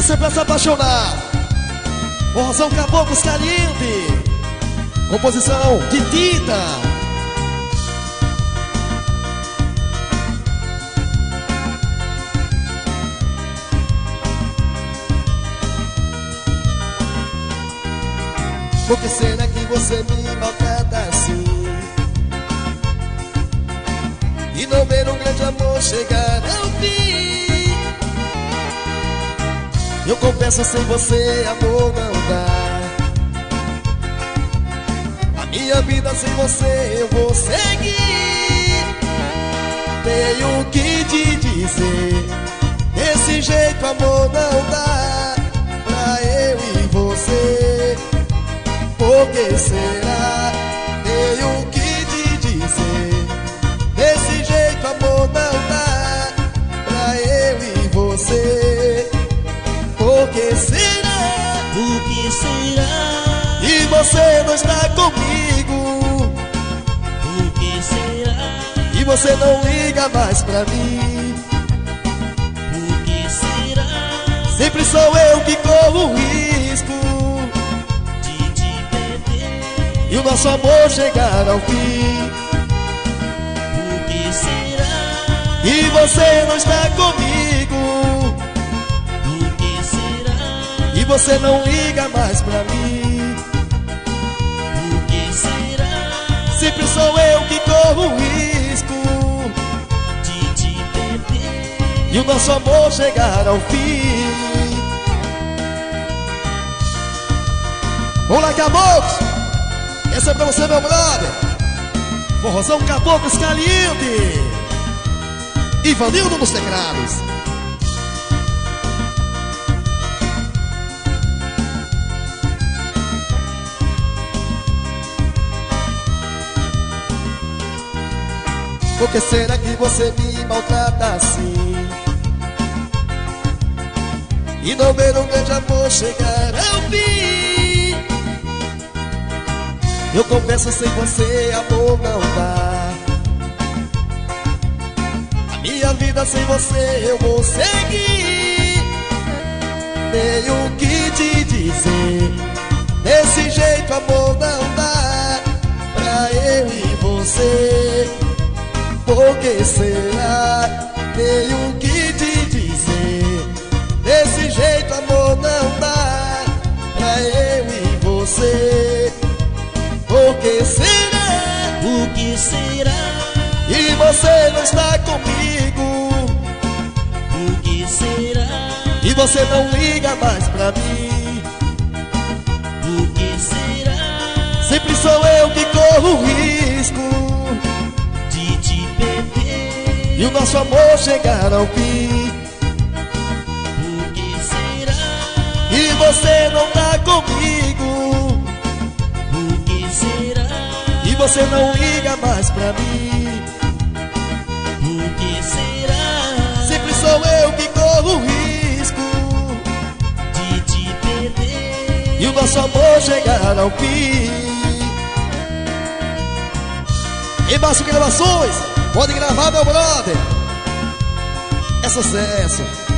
Essa é pra se apaixonar. Forrozão Caboclos Caliente. Composição de Tita. Por que será que você me maltrata assim? E não ver um grande amor chegar ao fim. Eu confesso, sem você amor não dá. A minha vida sem você eu vou seguir. Tenho que te dizer, desse jeito amor não dá pra eu e você. Por que será? Tenho que te dizer, desse jeito amor não dá pra eu e você. Por que será? Por que será? E você não está comigo. Por que será? E você não liga mais pra mim. Por que será? Sempre sou eu que corro o risco De te perder. e o nosso amor chegar ao fim. Por que será? E você não está comigo. Por que será? E você não liga mais pra mim. Por que será? Sempre sou eu que corro o risco De te perder. e o nosso amor chegar ao fim. Vamos lá, Caboclos! Essa é pra você, meu brother. Forrozão Caboclos Caliente. Ivanildo nos teclados. Por que será que você me maltrata assim? E não ver um grande amor chegar ao fim. Eu confesso, sem você amor não dá. A minha vida sem você eu vou seguir. Tenho que te dizer, desse jeito amor não dá pra eu e você. Por que será? Tenho que te dizer, desse jeito amor não dá pra eu e você. Por que será? Por que será? E você não está comigo. Por que será? E você não liga mais pra mim. Por que será? Sempre sou eu que corro o risco De te perder. e o nosso amor chegar ao fim. Por que será? E você não tá comigo. Por que será? E você não liga mais pra mim. Por que será? Sempre sou eu que corro o risco De te perder. e o nosso amor chegar ao fim. Em Márcio Gravações, pode gravar, meu brother. É sucesso.